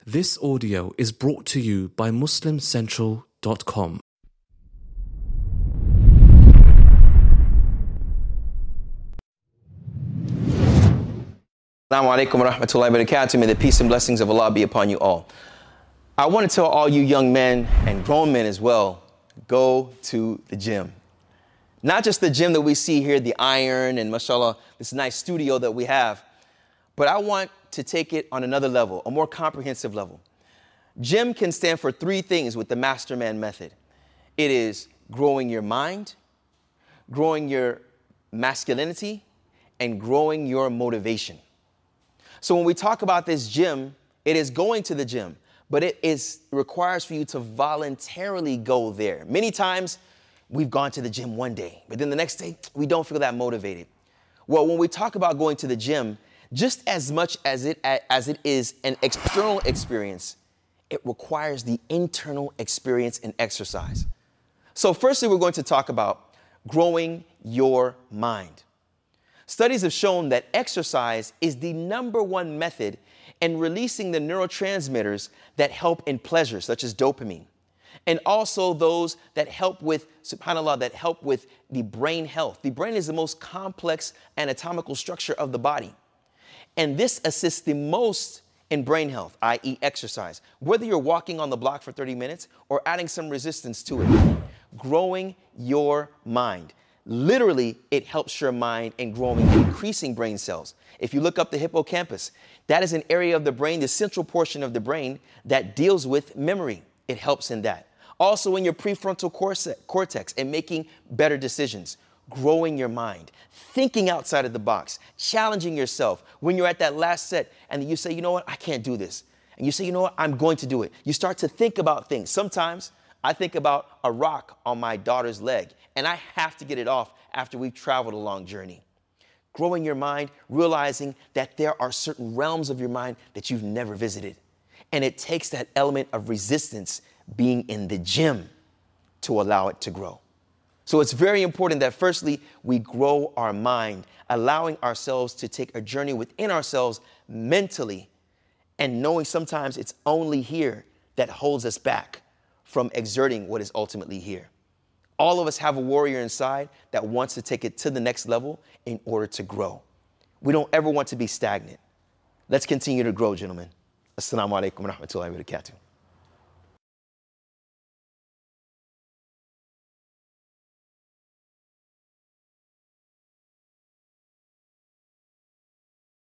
This audio is brought to you by MuslimCentral.com. Assalamu alaikum wa rahmatullahi wa barakatuh. May the peace and blessings of Allah be upon you all. I want to tell all you young men and grown men as well, go to the gym. Not just the gym that we see here, the iron and mashallah, this nice studio that we have, but I want to take it on another level, a more comprehensive level. Gym can stand for three things with the Masterman method. It is growing your mind, growing your masculinity, and growing your motivation. So when we talk about this gym, it is going to the gym, but it requires for you to voluntarily go there. Many times we've gone to the gym one day, but then the next day we don't feel that motivated. Well, when we talk about going to the gym, just as much as it is an external experience, it requires the internal experience and exercise. So firstly, we're going to talk about growing your mind. Studies have shown that exercise is the #1 method in releasing the neurotransmitters that help in pleasure, such as dopamine, and also those that help with, subhanAllah, that help with the brain health. The brain is the most complex anatomical structure of the body, and this assists the most in brain health, i.e. exercise, whether you're walking on the block for 30 minutes or adding some resistance to it. Growing your mind. Literally, it helps your mind in growing, increasing brain cells. If you look up the hippocampus, that is an area of the brain, the central portion of the brain that deals with memory. It helps in that. Also in your prefrontal cortex and making better decisions. Growing your mind, thinking outside of the box, challenging yourself. When you're at that last set and you say, you know what, I can't do this. And you say, you know what, I'm going to do it. You start to think about things. Sometimes I think about a rock on my daughter's leg, and I have to get it off after we've traveled a long journey. Growing your mind, realizing that there are certain realms of your mind that you've never visited. And it takes that element of resistance being in the gym to allow it to grow. So it's very important that firstly, we grow our mind, allowing ourselves to take a journey within ourselves mentally, and knowing sometimes it's only here that holds us back from exerting what is ultimately here. All of us have a warrior inside that wants to take it to the next level in order to grow. We don't ever want to be stagnant. Let's continue to grow, gentlemen. Assalamu alaikum wa rahmatullahi wa barakatuh.